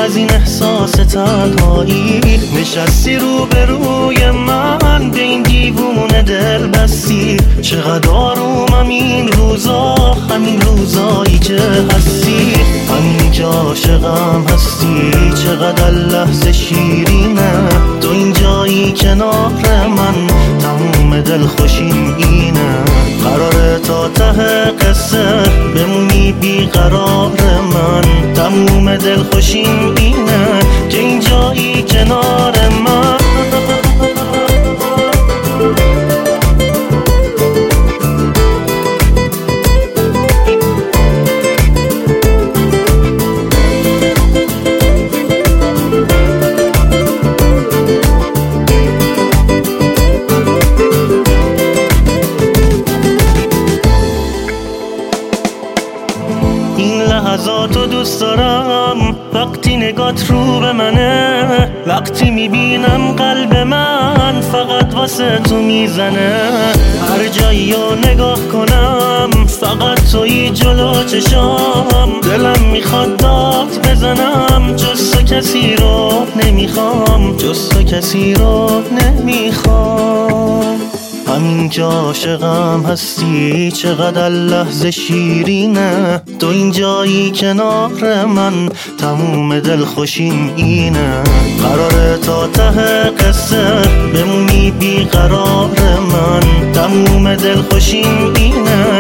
از این احساس تنهایی نشستی روبروی من، به این دیوونه دل بستی. چقدر آرومم این روزا، همین روزایی که هستی، همین که عاشقم هستی. چقدر لحظه شیرینه تو اینجایی کنار من، تموم دل خوشیم اینه. قراره تا ته قصه بمونی بیقرار من، تموم دل خوشیم اینه که اینجایی کنار من. این لحظاتو دوست دارم، وقتی نگات رو به منه، وقتی میبینم قلب من فقط واسه تو میزنه. هر جایی رو نگاه کنم فقط توی جلو چشام، دلم میخواد داد بزنم، جز تو کسی رو نمیخوام، جز تو کسی رو نمیخوام. همین که عاشقم هستی، چقدر لحظه شیرینه تو اینجایی کنار من، تموم دل خوشیم اینه. قراره تا ته قصه بمونی بیقرار من، تموم دل خوشیم اینه